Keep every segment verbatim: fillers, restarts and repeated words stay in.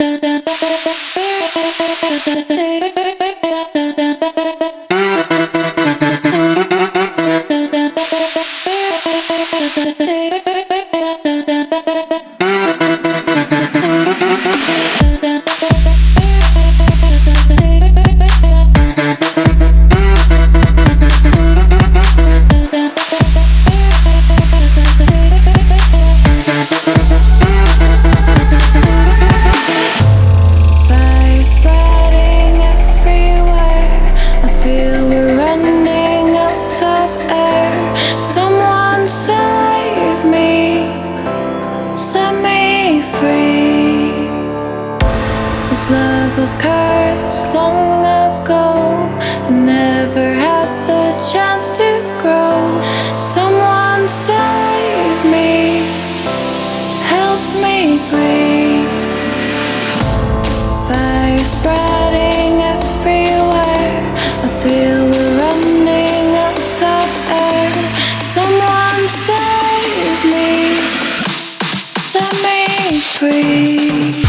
This love was cursed long ago. I never had the chance to grow. Someone save me, help me breathe. Fire spreading everywhere. I feel we're running out of air. Someone save me, set me free.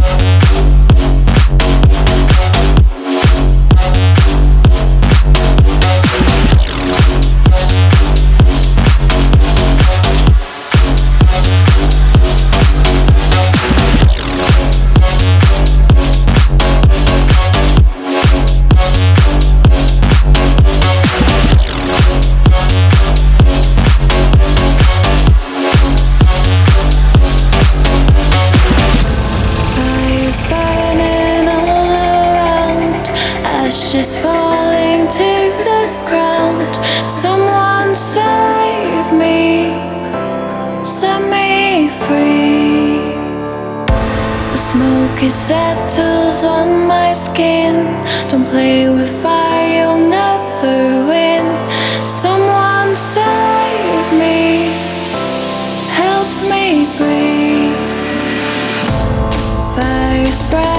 Just falling to the ground. Someone save me, set me free. The smoke it settles on my skin. Don't play with fire, you'll never win. Someone save me, help me breathe. Fire spread